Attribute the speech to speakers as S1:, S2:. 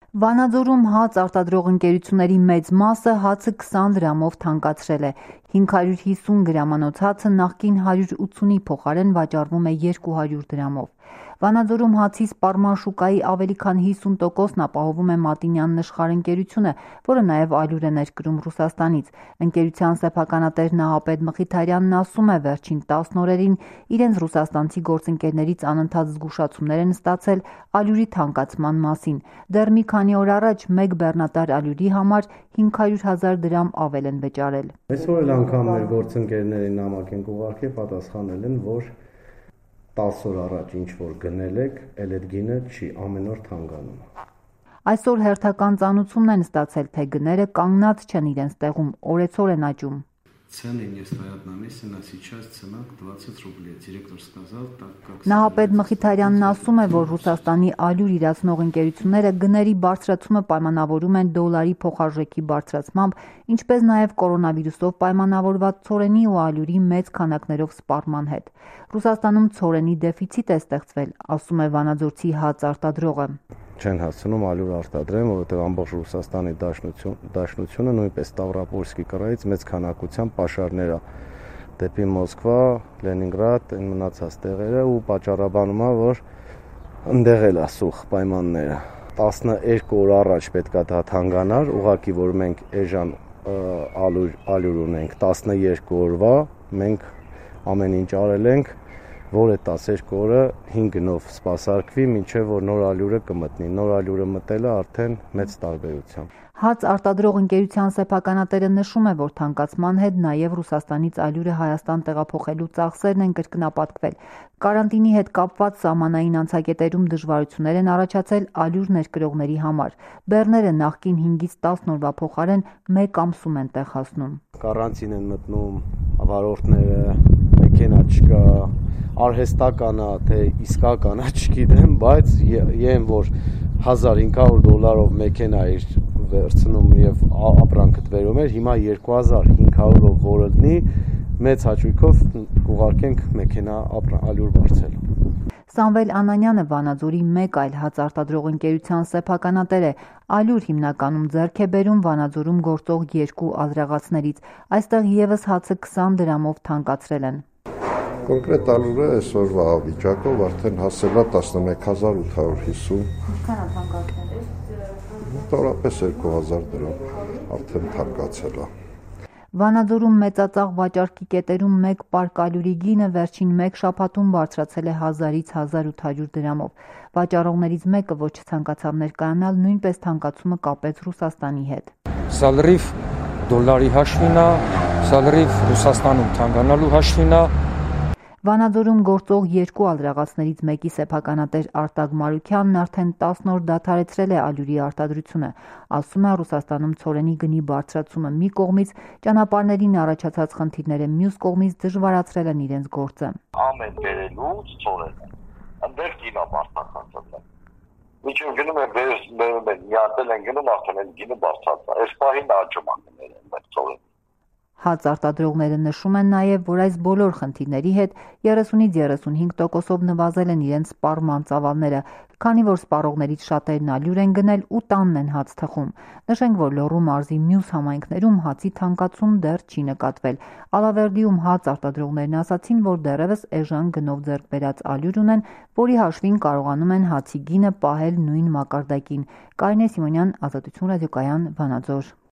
S1: Վանաձորում հաց արտադրող ընկերությունների մեծ մասը հացը 20 դրամով թանկացրել է։ 550 գրամանոց հացը նախկին 180-ի փոխարեն վաճառվում է 200 դրամով։ Վանաձորում հացի սպառման շուկայի ավելի քան 50%-ն ապահովում է Մատինյան նշխար ընկերությունը, որը նաև ալյուր է ներկրում Ռուսաստանից։ Ընկերության սեփականատեր Նահապետ Մխիթարյանն ասում է, վերջին 10 օրերին իրենց ռուսաստանցի գործընկերներից անընդհատ զգուշացումներ են ստացել ալյուրի թանկացման մասին։ Դեռ մի քանի օր առաջ մեկ բեռնատար ալյուրի համար 500,000 դրամ ավել են վճարել։
S2: Այսօր էլ անգամ մեր գործընկերների նամակ են ուղարկել, պատասխանել են, որ 10 օր առաջ ինչ որ գնել եք, էլ այդ գինը չի ամեն օր թանկանում։
S1: Այսօր հերթական ծանուցումն են ստացել, թե գները կանգնած չեն իրենց տեղում, օրեցօր են աճում։
S3: Цены не стоят на месте, на сейчас цена 20 рублей. Директор сказал, так как...
S1: Նահապետ Մխիթարյանն ասում է, որ Ռուսաստանի ալյուր իրացնող ընկերությունները գների բարձրացումը պայմանավորում են դոլարի փոխարժեքի բարձրացմամբ, ինչպես նաև կորոնավիրուսով պայմանավորված ցորենի ու ալյուրի մեծ քանակներով սպառման հետ։ Ռուսաստանում ցորենի դեֆիցիտ է ստեղծվել, ասում է վանաձորցի հաց արտադրողը։
S2: Չեն հասցնում ալյուր արտադրեն, որովհետև ամբողջ Ռուսաստանի դաշնությունը նույնպես Ստավրոպոլսկի կռայից մեծ քանակությամբ պաշարներ է դեպի Մոսկվա, Լենինգրադ, այն մնացած տեղերը ու պատճառաբանում է, որ ընդեղ էլ է սուղ պայմանները։ 12 օր առաջ պետքա դա թանկանար, ուղղակի որ մենք էժան ալյուր ունենք 12 օրվա, մենք ամեն ինչ արել ենք, որ այդ 12 օրը 5 գնով սպասարկվի, մինչև որ նոր ալյուրը կմտնի։ Նոր ալյուրը մտելը արդեն մեծ տարբերությամբ։
S1: Հաց արտադրող ընկերության սեփականատերը նշում է, որ թանկացման հետ նաև Ռուսաստանից ալյուրը Հայաստան տեղափոխելու ծախսերն են կրկնապատկվել։ Կարանտինի հետ կապված սահմանային անցակետերում դժվարություններ են առաջացել ալյուր ներկրողների համար։ Բեռները նախկին 5-ից 10 օրվա փոխարեն 1 ամսում են տեղ հասնում։
S2: Կարանտին են մտնում վարորդները, մեքենա չկա, արհեստական է, թե իսկական է, չգիտեմ, բայց եմ որ $1500 մեքենա իր վերցնում եւ ապրանքդ վերում էր, հիմա 2500-ով որը լինի, մեծ հաճույքով կուղարկենք մեքենա ալյուր բարձելու։
S1: Սամվել Անանյանը Վանաձորի մեկ այլ հաց արտադրող ընկերության սեփականատեր է, ալյուր հիմնականում ձեռք է բերում Վանաձորում գործող 2 ադրաղացներից, այստեղ եւս հացը 20 դրամով թանկացրել են։
S4: Կոնկրետ ալյուրը այսօրվա վիճակով արդեն հասել է 11850։
S1: Ինչքան է թանկացել։
S4: Մոտավորապես 2000 դրամ արդեն թանկացել է։
S1: Վանաձորում մեծածախ վաճառքի կետերում մեկ պարկ ալյուրի գինը վերջին մեկ շաբաթում բարձրացել է 1000-ից 1800 դրամով։ Վաճառողներից մեկը, ոչ ցանկացավ ներկայանալ, նույնպես թանկացումը կապեց Ռուսաստանի հետ։
S5: Սա լրիվ դոլարի հաշվին է, սա լրիվ Ռուսաստանում թանկանալու հաշվին է։
S1: Վանաձորում գործող 2 ադրաղացներից մեկի սեփականատեր Արտակ Մարուքյանն արդեն 10 օր դադարեցրել է ալյուրի արտադրությունը։ Ասում է, Ռուսաստանում ցորենի գնի բարձրացումը մի կողմից, ճանապարհներին առաջացած խնդիրները մյուս կողմից դժվարացրել են իրենց գործը։
S6: Ամեն բերելուց ցորեն։ Այնտեղ գինը բարձրացած է։ Միջով գնում է բերում են, միատել են գնում արդեն են գինը բարձրացած է։ Այս պահին աճում է մեր ցորեն։
S1: Հաց արտադրողները նշում են նաև, որ այս բոլոր խնդիրների հետ 30-ից 35%-ով նվազել են իրենց սպառման ծավալները, քանի որ սպառողներից շատերն ալյուր են գնել ու տանն են հաց թխում։ Նշենք, որ Լոռու մարզի մյուս համայնքներում հացի թանկացում դեռ չի նկատվել։ Ալավերդիում հաց արտադրողներն ասացին, որ դեռևս էժան գնով ձեռք բերած ալյուր ունեն, որի հաշվին կարողանում են հացի գինը պահել նույն մակարդակին։ Կարինե Սիմոնյան, Ազատություն ռադիոկայան, Վանաձոր։